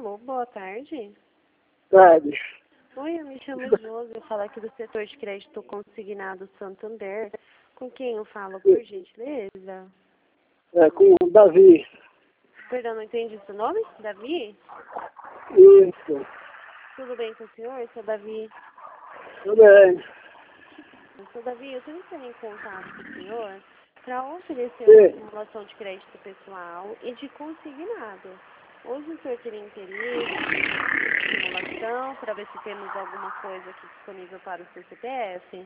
Alô, boa tarde. Tarde. Oi, eu me chamo Josi, eu falo aqui do setor de crédito consignado Santander. Com quem eu falo, por gentileza? É com o Davi. Perdão, não entendi seu nome? Davi? Isso. Tudo bem com o senhor, seu Davi? Tudo bem. Seu Davi, eu estou entrando em contato com o senhor para oferecer uma Sim. simulação de crédito pessoal e de consignado. Hoje o senhor teria interesse em simulação para ver se temos alguma coisa aqui disponível para o seu CPF?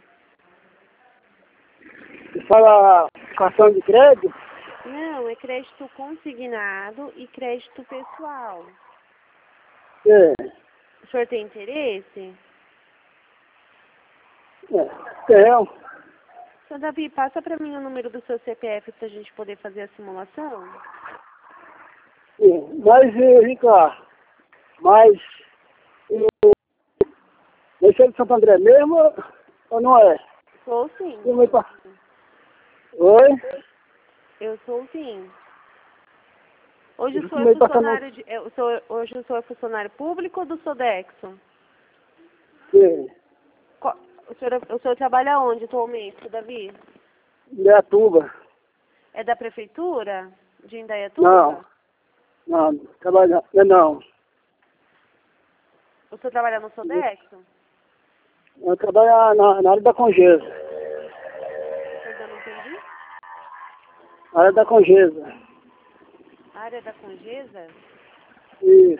Você fala cartão de crédito? Não, é crédito consignado e crédito pessoal. Sim. O senhor tem interesse? Tenho. Seu Davi, passa para mim o número do seu CPF para a gente poder fazer a simulação? Sim. Mas, vem cá. Mas, você é de Santo André mesmo ou não é? Sou sim. Oi? Eu sou sim. Hoje o Eu senhor é meio passando... funcionário hoje o senhor é funcionário público ou do Sodexo? Sim. O senhor trabalha onde atualmente, seu Davi? Indaiatuba. É da prefeitura de Indaiatuba? Não. Não, trabalha... Não. O senhor trabalha no Sodexo? Eu trabalho na área da Congesa. Perdão, não entendi. Na área da Congesa. Área da Congesa? Isso.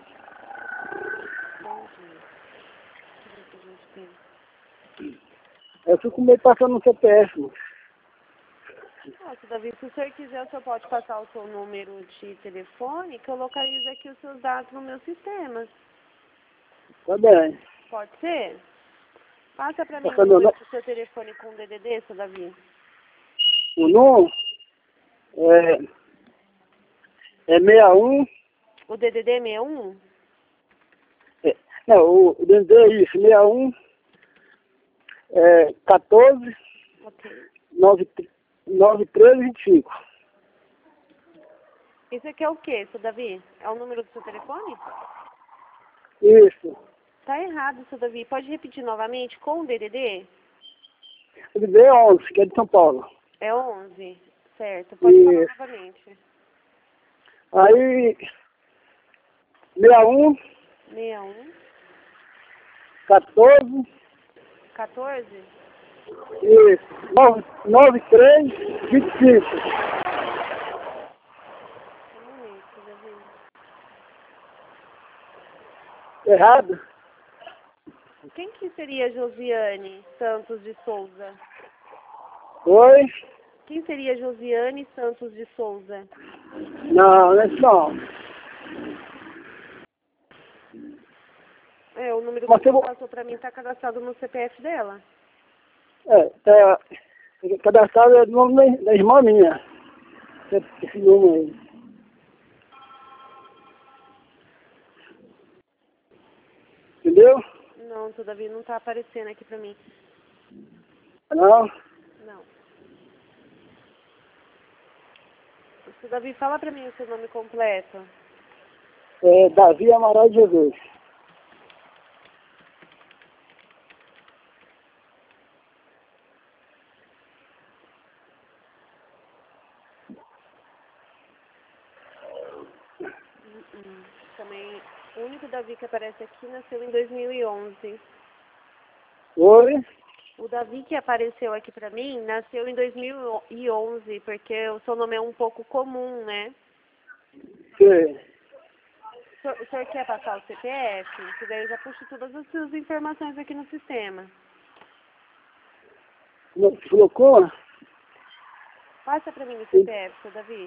Entendi. Deixa eu ver se a gente tem. Eu fico meio passando no CPF, mano. Nossa, Davi, se o senhor quiser, o senhor pode passar o seu número de telefone, que eu localizo aqui os seus dados no meu sistema. Tá bem. Pode ser? Passa para mim o Passando número do seu telefone com o DDD, seu Davi. o número é 61. O DDD é 61? Não, o DDD é isso, 61 14 Ok. 9325. Isso aqui é o quê, seu Davi? É o número do seu telefone? Isso. Tá errado, seu Davi. Pode repetir novamente com o DDD? O DDD é 11, que é de São Paulo. É 11, certo. Pode falar Isso. novamente. Aí, 61 61 14 14? isso, 9325. Um momento, seu Davi. Errado? Quem que seria Josiane Santos de Souza? Oi? Quem seria Josiane Santos de Souza? Não, não é isso não. O número Mas que eu você vou... passou pra mim tá cadastrado no CPF dela. Tá cadastrado é do nome da irmã minha. Esse número aí. Entendeu? Não, seu Davi, não tá aparecendo aqui pra mim. Não? Não. Seu Davi, fala pra mim o seu nome completo. É Davi Amaral de Jesus. Também, o único Davi que aparece aqui nasceu em 2011. Oi? O Davi que apareceu aqui pra mim nasceu em 2011, porque o seu nome é um pouco comum, né? Sim. O senhor quer passar o CPF? Que daí eu já puxo todas as suas informações aqui no sistema. Você colocou? Passa pra mim o CPF, seu Davi.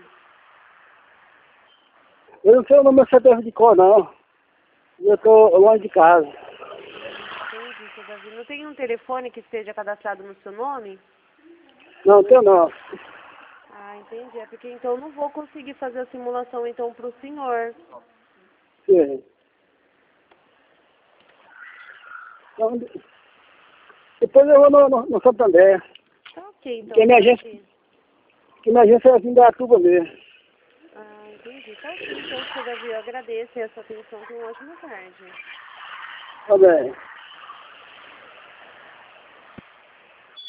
Eu não sei o nome do CPF de cor, não. Eu tô longe de casa. Entendi, seu Davi. Não tem um telefone que esteja cadastrado no seu nome? Não, tenho não. Ah, entendi. É porque então eu não vou conseguir fazer a simulação então pro senhor. Sim. Então, depois eu vou no Santander. Tá ok, então. Que minha agência é aqui em Indaiatuba mesmo. Ah, entendi. entendi. Tá ok, então, seu Davi, eu agradeço e a sua atenção. Tenha uma ótima tarde. Tá bem.